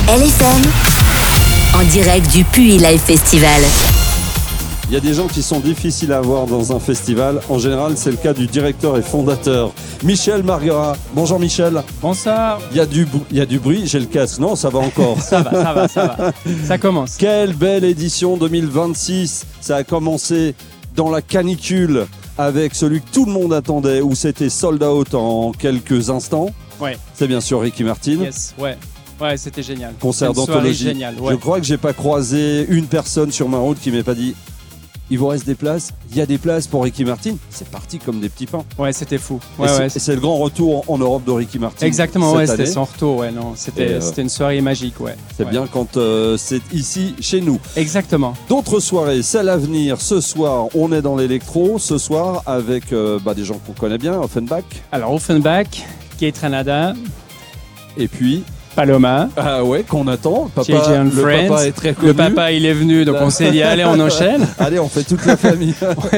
LFM, en direct du Puy Live Festival. Il y a des gens qui sont difficiles à voir dans un festival. En général, c'est le cas du directeur et fondateur, Michel Marguerat. Bonjour Michel. Bonsoir. Il y a du bruit, j'ai le casque. Non, ça va encore. Ça va. Ça commence. Quelle belle édition 2026. Ça a commencé dans la canicule avec celui que tout le monde attendait, où c'était sold out en quelques instants. Ouais. C'est bien sûr Ricky Martin. Yes, ouais. Ouais, c'était génial. Concert d'anthologie. Génial, ouais. Je crois que j'ai pas croisé une personne sur ma route qui m'ait pas dit il vous reste des places, il y a des places pour Ricky Martin. C'est parti comme des petits pains. Ouais, c'était fou. Et c'est le grand retour en Europe de Ricky Martin. Exactement, ouais, c'était année. son retour. Ouais, non, c'était une soirée magique, ouais. C'est bien quand c'est ici, chez nous. Exactement. D'autres soirées, c'est l'avenir. Ce soir, on est dans l'électro. Ce soir, avec des gens qu'on connaît bien, Offenbach. Alors, Offenbach, Kate Ranada. Et puis Paloma. Ah ouais, qu'on attend. JJ and Friends. Papa est très connu. Le papa, il est venu, donc on s'est dit, allez, on enchaîne. Allez, on fait toute la famille.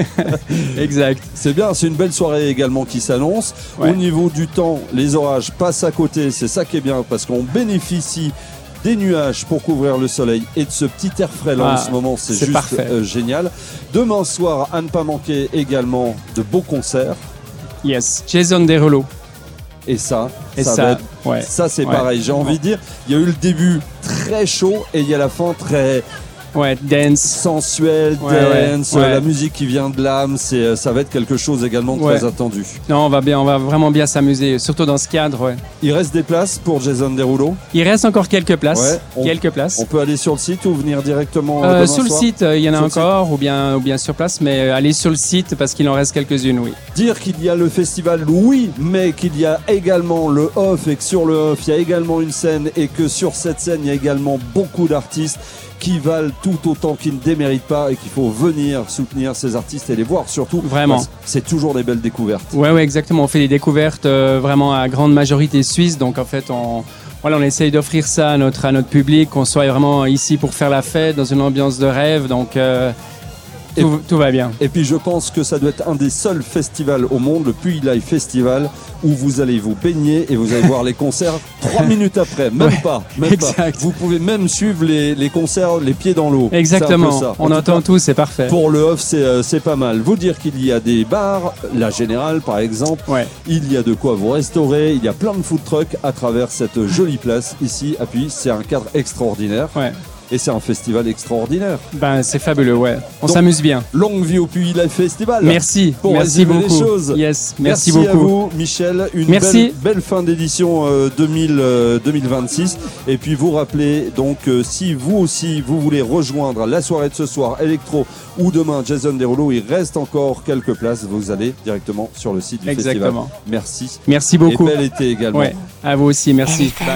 Exact. C'est bien, c'est une belle soirée également qui s'annonce. Ouais. Au niveau du temps, les orages passent à côté. C'est ça qui est bien parce qu'on bénéficie des nuages pour couvrir le soleil et de ce petit air frais là en ce moment. C'est juste parfait. génial. Demain soir, à ne pas manquer également de beaux concerts. Yes. Jason Derulo. Et ça ouais. Ça c'est Ouais. pareil. J'ai envie de dire, il y a eu le début très chaud et il y a la fin très Ouais, dance. sensuel, Ouais, dance, ouais. la musique qui vient de l'âme. Ça va être quelque chose également très attendu. Non, on va vraiment bien s'amuser, surtout dans ce cadre, ouais. Il reste des places pour Jason Derulo. Il reste encore quelques places. Ouais, on peut aller sur le site ou venir directement demain sur le soir. site, il y en a Sur le encore, ou bien sur place, mais allez sur le site parce qu'il en reste quelques-unes, oui. Dire qu'il y a le festival, oui, mais qu'il y a également le off et que sur le off, il y a également une scène et que sur cette scène, il y a également beaucoup d'artistes qui valent tout autant, qui ne déméritent pas et qu'il faut venir soutenir ces artistes et les voir surtout. Vraiment. C'est toujours des belles découvertes. Ouais, exactement. On fait des découvertes vraiment à grande majorité suisse, donc en fait, on essaye d'offrir ça à notre public, qu'on soit vraiment ici pour faire la fête, dans une ambiance de rêve, donc tout va bien. Et puis je pense que ça doit être un des seuls festivals au monde, le Puy Live Festival, où vous allez vous baigner et vous allez voir les concerts 3 minutes après, même pas. Vous pouvez même suivre les concerts les pieds dans l'eau. Exactement, c'est un peu ça. on entend tout, c'est parfait. Pour le off, c'est pas mal. Vous dire qu'il y a des bars, la Générale par exemple, il y a de quoi vous restaurer, il y a plein de food trucks à travers cette jolie place ici à Puy. C'est un cadre extraordinaire. Ouais. Et c'est un festival extraordinaire. Ben, c'est fabuleux, ouais. On s'amuse bien. Longue vie au Puy Live Festival. Merci. Pour merci beaucoup. Les choses. Yes, merci beaucoup. beaucoup. À vous, Michel. Une belle fin d'édition 2026. Et puis vous rappelez donc si vous aussi vous voulez rejoindre la soirée de ce soir électro ou demain Jason Derulo, il reste encore quelques places. Vous allez directement sur le site du festival. Merci. Merci beaucoup. Et bel été également. Ouais. À vous aussi, merci. Bye.